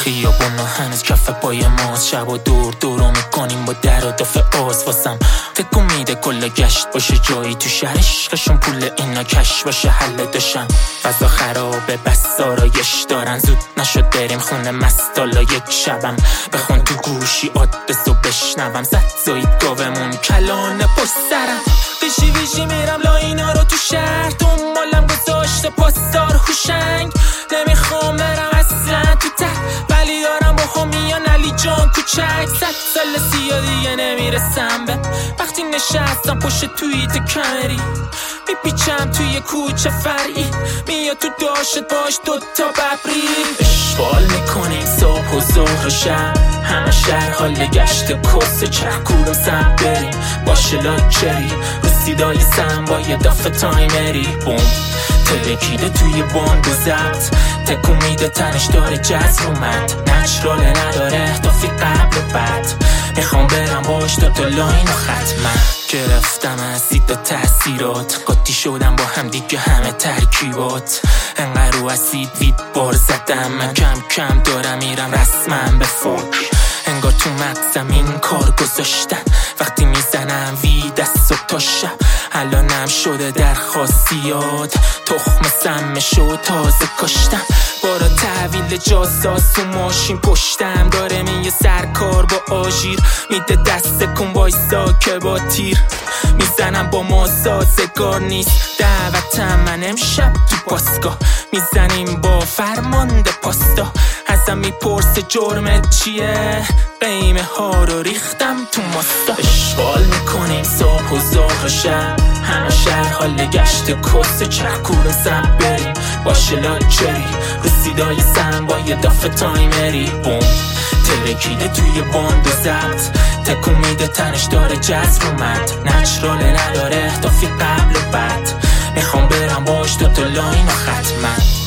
خیابونا هنوز کف پای ماست، شب و دور دورو میکنیم با در و دافع آز. واسم تکون میده کلا گشت باشه جایی تو شهرش، قشون پول اینا کش باشه حل داشتم. فضا خرابه بس آرایش دارن، زود نشد بریم خونه مستالا یک شبم. بخون تو گوشی آدرس و بشنوم، زد زایید گاومون کلانه پشت سرم. ویشی ویشی میرم لاینا رو تو شهر، دنبالم گذاشته پاسدار خوشنگ. نمیخوام برم اصلا تو ته، ولی دارم با همیان علی جان کوچک. 100 سال سیا دیگه نمیرسم به وقتی نشستم پشت توییت کمری، میپیچم توی کوچه فرعی، میاد تو داشت باش دوتا ببری. اشغال میکنیم صبح و ظهر و شب، همه شهر حال گشت کس چهکور و سم بریم باشه لاکچری رو سیدای سم با یه دافه تایمری. بوم تلکیده توی باند و زبط، تکون میده تنش داره جز رو مد، نچراله نداره دافی قبل و بعد. میخوام برم باش تا لاین و ختمه، گرفتم از دید و تأثیرات، قاطی شدم با هم دیگه همه ترکیبات. انقدر رو اسید وید بار زدم، من کم کم دارم میرم رسمم به فوق. انگار تو مغزم این کار گذاشتن، وقتی میزنم وید از صبح تا شب. الانم شده درخواستیات، تخم سمشو تازه کاشتم. بارا تحویل جاساس و ماشین پشتم داره، میگه سرکار با آژیر میده دست کن وایسا که با تیر میزنم. با ما سازگار نیست دعوتم، من امشب تو پاسگاه میزنیم با فرمانده پاستا. ازم میپرسه جرمت چیه، قیمه ها رو ریختم تو ماستا. اشغال میکنیم صبح و ظهر و شب، همه شهر حال گشت کس چهکور و سم بریم باشه لاکچری رو سیدای سم با یه دافه تایمری. بوم ترکیده توی باند و زبط، تکون میده تنش داره جز رو مد، نچراله نداره دافی قبل و بعد. میخوام برم باش تا لاین و ختمم.